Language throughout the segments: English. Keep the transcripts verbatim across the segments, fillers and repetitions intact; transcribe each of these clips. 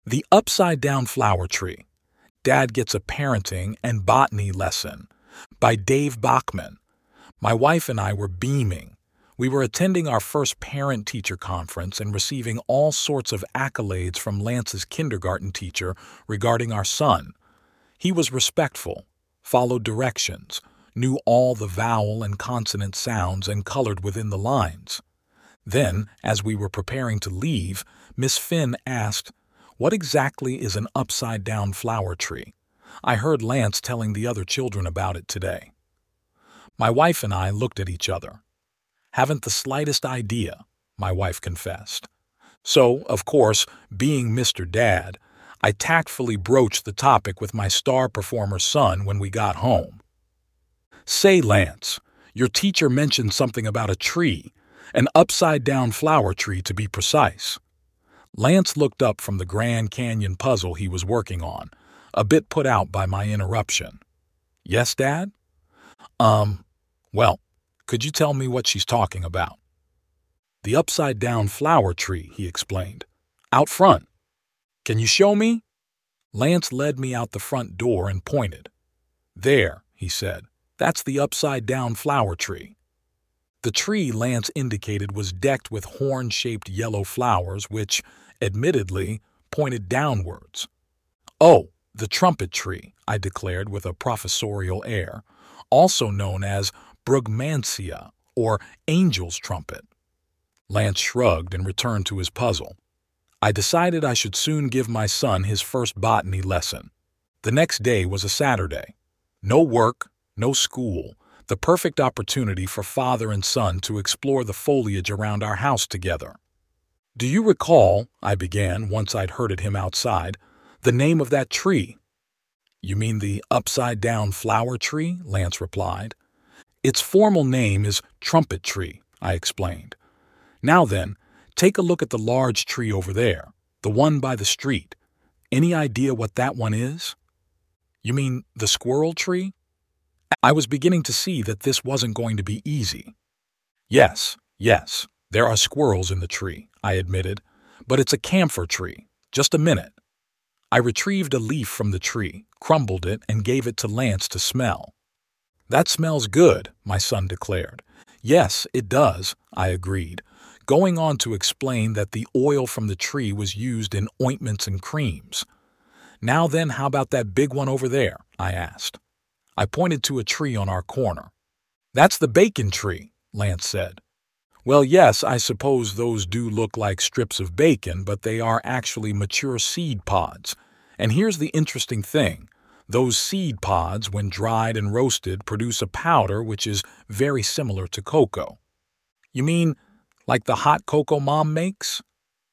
The Upside-Down Flower Tree. Dad Gets a Parenting and Botany Lesson by Dave Bachman. My wife and I were beaming. We were attending our first parent-teacher conference and receiving all sorts of accolades from Lance's kindergarten teacher regarding our son. He was respectful, followed directions, knew all the vowel and consonant sounds and colored within the lines. Then, as we were preparing to leave, Miss Finn asked, "What exactly is an upside-down flower tree? I heard Lance telling the other children about it today." My wife and I looked at each other. "Haven't the slightest idea," my wife confessed. So, of course, being Mister Dad, I tactfully broached the topic with my star performer son when we got home. "Say, Lance, your teacher mentioned something about a tree, an upside-down flower tree to be precise." Lance looked up from the Grand Canyon puzzle he was working on, a bit put out by my interruption. "Yes, Dad?" Um, well, could you tell me what she's talking about?" "The upside-down flower tree," he explained. "Out front." "Can you show me?" Lance led me out the front door and pointed. "There," he said, "that's the upside-down flower tree." The tree Lance indicated was decked with horn-shaped yellow flowers which, admittedly, pointed downwards. "Oh, the trumpet tree," I declared with a professorial air, "also known as Brugmansia, or angel's trumpet." Lance shrugged and returned to his puzzle. I decided I should soon give my son his first botany lesson. The next day was a Saturday. No work, no school, the perfect opportunity for father and son to explore the foliage around our house together. "Do you recall," I began once I'd herded him outside, "the name of that tree?" "You mean the upside-down flower tree?" Lance replied. "Its formal name is trumpet tree," I explained. "Now then, take a look at the large tree over there, the one by the street. Any idea what that one is?" "You mean the squirrel tree?" I was beginning to see that this wasn't going to be easy. "Yes, yes, there are squirrels in the tree," I admitted, "but it's a camphor tree. Just a minute." I retrieved a leaf from the tree, crumbled it, and gave it to Lance to smell. "That smells good," my son declared. "Yes, it does," I agreed, going on to explain that the oil from the tree was used in ointments and creams. "Now then, how about that big one over there?" I asked. I pointed to a tree on our corner. "That's the bacon tree," Lance said. "Well, yes, I suppose those do look like strips of bacon, but they are actually mature seed pods. And here's the interesting thing. Those seed pods, when dried and roasted, produce a powder which is very similar to cocoa." "You mean like the hot cocoa Mom makes?"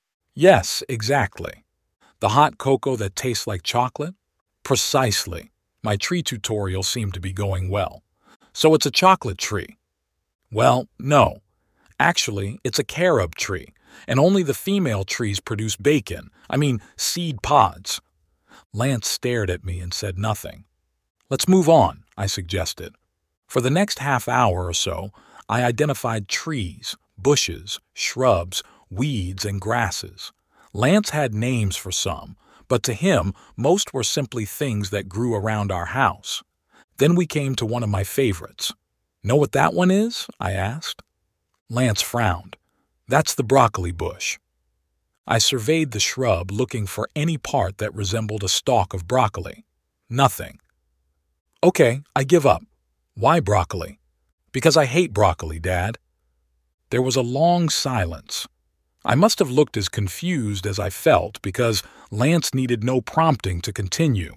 "Yes, exactly. The hot cocoa that tastes like chocolate?" "Precisely." My tree tutorial seemed to be going well. "So it's a chocolate tree?" "Well, no. Actually, it's a carob tree, and only the female trees produce bacon, I mean seed pods." Lance stared at me and said nothing. "Let's move on," I suggested. For the next half hour or so, I identified trees, bushes, shrubs, weeds, and grasses. Lance had names for some, but to him, most were simply things that grew around our house. Then we came to one of my favorites. "Know what that one is?" I asked. Lance frowned. "That's the broccoli bush." I surveyed the shrub, looking for any part that resembled a stalk of broccoli. Nothing. "Okay, I give up." "Why broccoli?" "Because I hate broccoli, Dad." There was a long silence. I must have looked as confused as I felt because Lance needed no prompting to continue.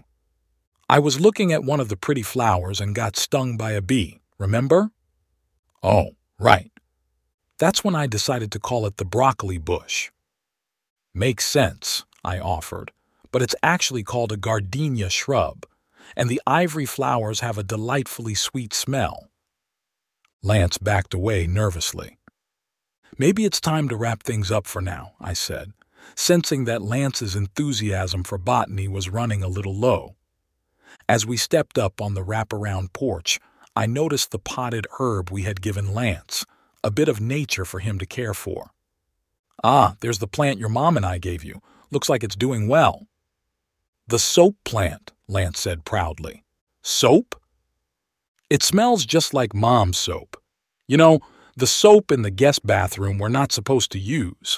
"I was looking at one of the pretty flowers and got stung by a bee, remember?" "Oh, right." "That's when I decided to call it the broccoli bush." "Makes sense," I offered, "but it's actually called a gardenia shrub, and the ivory flowers have a delightfully sweet smell." Lance backed away nervously. "Maybe it's time to wrap things up for now," I said, sensing that Lance's enthusiasm for botany was running a little low. As we stepped up on the wraparound porch, I noticed the potted herb we had given Lance, a bit of nature for him to care for. "Ah, there's the plant your mom and I gave you. Looks like it's doing well. The soap plant, Lance said proudly. Soap? It smells just like Mom's soap. You know, the soap in the guest bathroom we're not supposed to use.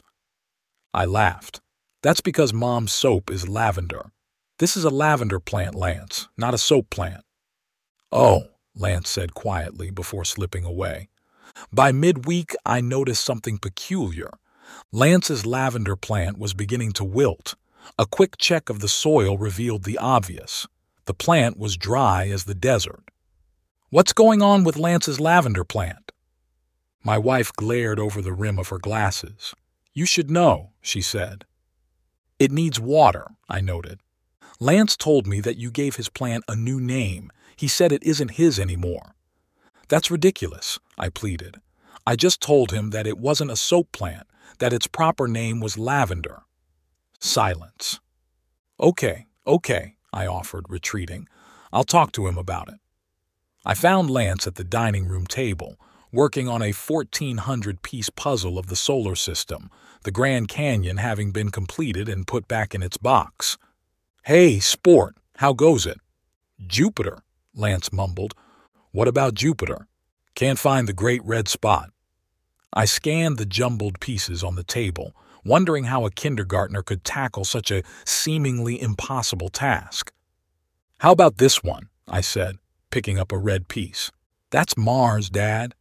I laughed. That's because Mom's soap is lavender. This is a lavender plant, Lance, not a soap plant. Oh, Lance said quietly before slipping away. By midweek, I noticed something peculiar. Lance's lavender plant was beginning to wilt. A quick check of the soil revealed the obvious. The plant was dry as the desert. What's going on with Lance's lavender plant? My wife glared over the rim of her glasses. You should know, she said. It needs water, I noted. Lance told me that you gave his plant a new name. He said it isn't his anymore. That's ridiculous, I pleaded. I just told him that it wasn't a soap plant, that its proper name was lavender. Silence. Okay, okay, I offered, retreating. I'll talk to him about it. I found Lance at the dining room table, working on a fourteen hundred piece puzzle of the solar system, the Grand Canyon having been completed and put back in its box. Hey, sport, how goes it? Jupiter, Lance mumbled. What about Jupiter? Can't find the great red spot. I scanned the jumbled pieces on the table, wondering how a kindergartner could tackle such a seemingly impossible task. How about this one? I said, picking up a red piece. That's Mars, Dad.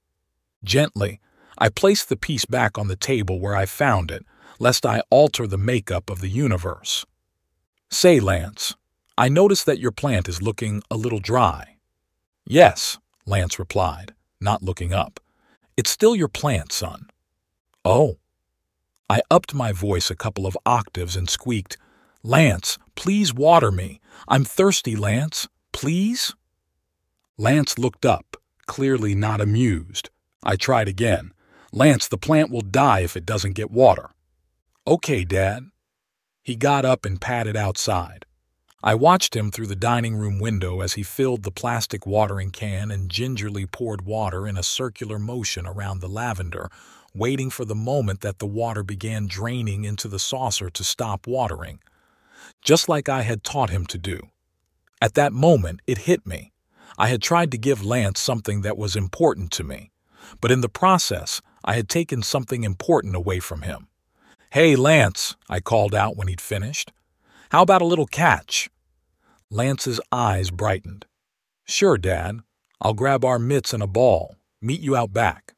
Gently, I placed the piece back on the table where I found it, lest I alter the makeup of the universe. Say, Lance, I noticed that your plant is looking a little dry. Yes, Lance replied, not looking up. It's still your plant, son. Oh. I upped my voice a couple of octaves and squeaked, Lance, please water me. I'm thirsty, Lance. Please? Lance looked up, clearly not amused. I tried again. Lance, the plant will die if it doesn't get water. Okay, Dad. He got up and padded outside. I watched him through the dining room window as he filled the plastic watering can and gingerly poured water in a circular motion around the lavender, waiting for the moment that the water began draining into the saucer to stop watering, just like I had taught him to do. At that moment, it hit me. I had tried to give Lance something that was important to me, but in the process, I had taken something important away from him. Hey, Lance, I called out when he'd finished. How about a little catch? Lance's eyes brightened. Sure, Dad. I'll grab our mitts and a ball. Meet you out back.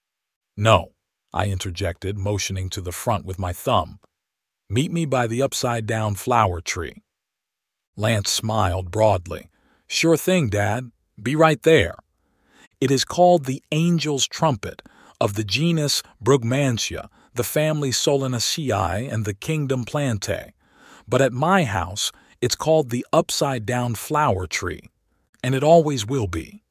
No, I interjected, motioning to the front with my thumb. Meet me by the upside-down flower tree. Lance smiled broadly. Sure thing, Dad. Be right there. It is called the angel's trumpet of the genus Brugmansia, the family Solanaceae, and the kingdom Plantae. But at my house, it's called the upside-down flower tree, and it always will be.